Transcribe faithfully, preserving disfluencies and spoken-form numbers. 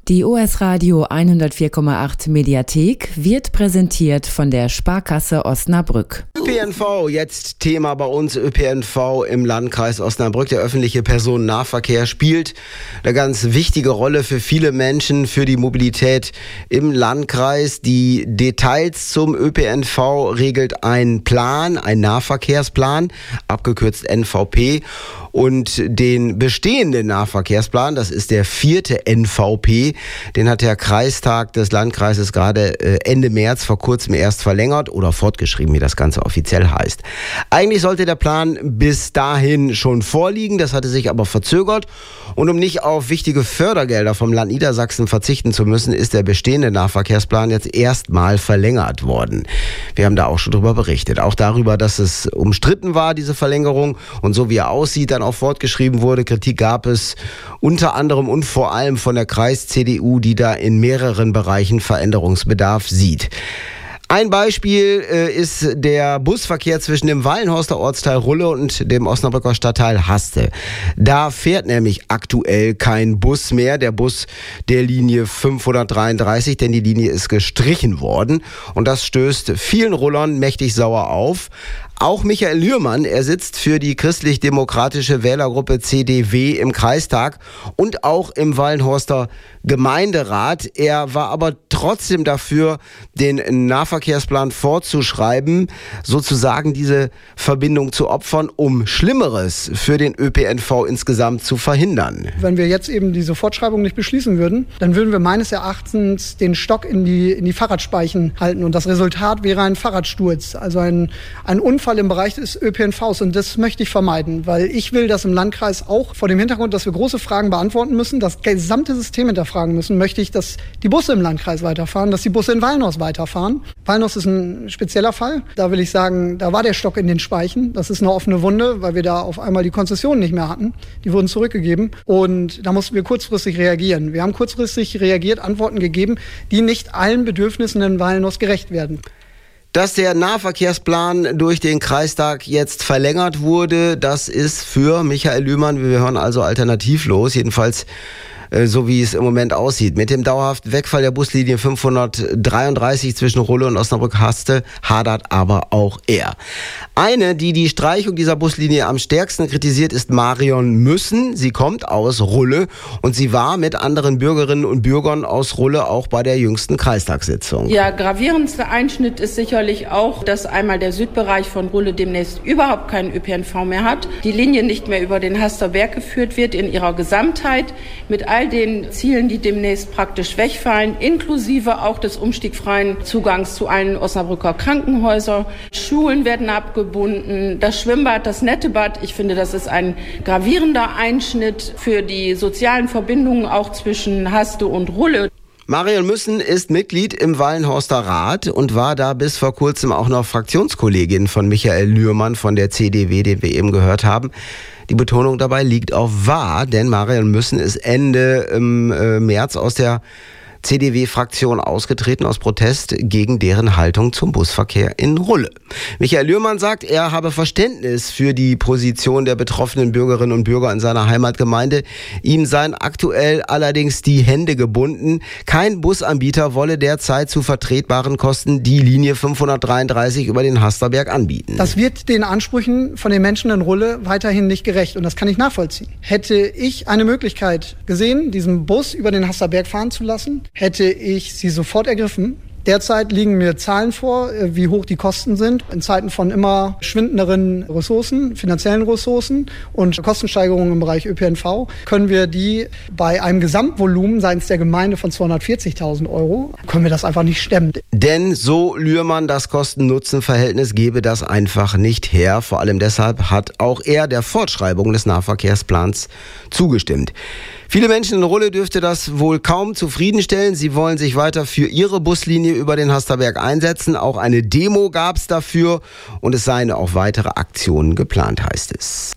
Die O S Radio hundertvier Komma acht Mediathek wird präsentiert von der Sparkasse Osnabrück. Ö P N V, jetzt Thema bei uns, Ö P N V im Landkreis Osnabrück. Der öffentliche Personennahverkehr spielt eine ganz wichtige Rolle für viele Menschen, für die Mobilität im Landkreis. Die Details zum Ö P N V regelt ein Plan, ein Nahverkehrsplan, abgekürzt N V P. Und den bestehenden Nahverkehrsplan, das ist der vierte N V P, den hat der Kreistag des Landkreises gerade Ende März vor kurzem erst verlängert oder fortgeschrieben, wie das Ganze offiziell heißt. Eigentlich sollte der Plan bis dahin schon vorliegen, das hatte sich aber verzögert. Und um nicht auf wichtige Fördergelder vom Land Niedersachsen verzichten zu müssen, ist der bestehende Nahverkehrsplan jetzt erstmal verlängert worden. Wir haben da auch schon drüber berichtet. Auch darüber, dass es umstritten war, diese Verlängerung, und so wie er aussieht, dann auch fortgeschrieben wurde. Kritik gab es unter anderem und vor allem von der Kreis-C D U, die da in mehreren Bereichen Veränderungsbedarf sieht. Ein Beispiel äh, ist der Busverkehr zwischen dem Wallenhorster Ortsteil Rulle und dem Osnabrücker Stadtteil Haste. Da fährt nämlich aktuell kein Bus mehr, der Bus der Linie fünfhundertdreiunddreißig, denn die Linie ist gestrichen worden. Und das stößt vielen Rullern mächtig sauer auf. Auch Michael Lührmann, er sitzt für die christlich-demokratische Wählergruppe C D W im Kreistag und auch im Wallenhorster Gemeinderat. Er war aber trotzdem dafür, den Nahverkehrsplan fortzuschreiben, sozusagen diese Verbindung zu opfern, um Schlimmeres für den Ö P N V insgesamt zu verhindern. Wenn wir jetzt eben diese Fortschreibung nicht beschließen würden, dann würden wir meines Erachtens den Stock in die, in die Fahrradspeichen halten und das Resultat wäre ein Fahrradsturz, also ein, ein Unfall im Bereich des Ö P N Vs, und das möchte ich vermeiden, weil ich will, dass im Landkreis auch vor dem Hintergrund, dass wir große Fragen beantworten müssen, das gesamte System hinterfragen müssen, möchte ich, dass die Busse im Landkreis weiterfahren, dass die Busse in Wallenhorst weiterfahren. Wallenhorst ist ein spezieller Fall. Da will ich sagen, da war der Stock in den Speichen. Das ist eine offene Wunde, weil wir da auf einmal die Konzessionen nicht mehr hatten. Die wurden zurückgegeben und da mussten wir kurzfristig reagieren. Wir haben kurzfristig reagiert, Antworten gegeben, die nicht allen Bedürfnissen in Wallenhorst gerecht werden. Dass der Nahverkehrsplan durch den Kreistag jetzt verlängert wurde, das ist für Michael Lührmann, wir hören also alternativlos, jedenfalls so wie es im Moment aussieht. Mit dem dauerhaften Wegfall der Buslinie fünfhundertdreiunddreißig zwischen Rulle und Osnabrück-Haste hadert aber auch er. Eine, die die Streichung dieser Buslinie am stärksten kritisiert, ist Marion Müssen. Sie kommt aus Rulle und sie war mit anderen Bürgerinnen und Bürgern aus Rulle auch bei der jüngsten Kreistagssitzung. Ja, gravierendster Einschnitt ist sicherlich auch, dass einmal der Südbereich von Rulle demnächst überhaupt keinen Ö P N V mehr hat. Die Linie nicht mehr über den Haster Berg geführt wird in ihrer Gesamtheit mit all den Zielen, die demnächst praktisch wegfallen, inklusive auch des umstiegfreien Zugangs zu allen Osnabrücker Krankenhäusern. Schulen werden abgebunden, das Schwimmbad, das Nettebad. Ich finde, das ist ein gravierender Einschnitt für die sozialen Verbindungen auch zwischen Haste und Rulle. Marion Müssen ist Mitglied im Wallenhorster Rat und war da bis vor kurzem auch noch Fraktionskollegin von Michael Lührmann von der C D W, den wir eben gehört haben. Die Betonung dabei liegt auf wahr, denn Marion Müssen ist Ende ähm, äh, März aus der C D W-Fraktion ausgetreten aus Protest gegen deren Haltung zum Busverkehr in Rulle. Michael Lührmann sagt, er habe Verständnis für die Position der betroffenen Bürgerinnen und Bürger in seiner Heimatgemeinde. Ihm seien aktuell allerdings die Hände gebunden. Kein Busanbieter wolle derzeit zu vertretbaren Kosten die Linie fünfhundertdreiunddreißig über den Hasterberg anbieten. Das wird den Ansprüchen von den Menschen in Rulle weiterhin nicht gerecht und das kann ich nachvollziehen. Hätte ich eine Möglichkeit gesehen, diesen Bus über den Hasterberg fahren zu lassen, hätte ich sie sofort ergriffen. Derzeit liegen mir Zahlen vor, wie hoch die Kosten sind. In Zeiten von immer schwindenderen Ressourcen, finanziellen Ressourcen und Kostensteigerungen im Bereich Ö P N V, können wir die bei einem Gesamtvolumen seitens der Gemeinde von zweihundertvierzigtausend Euro, können wir das einfach nicht stemmen. Denn so Lührmann, das Kosten-Nutzen-Verhältnis gebe das einfach nicht her. Vor allem deshalb hat auch er der Fortschreibung des Nahverkehrsplans zugestimmt. Viele Menschen in Rulle dürfte das wohl kaum zufriedenstellen. Sie wollen sich weiter für ihre Buslinie über den Hasterberg einsetzen. Auch eine Demo gab es dafür und es seien auch weitere Aktionen geplant, heißt es.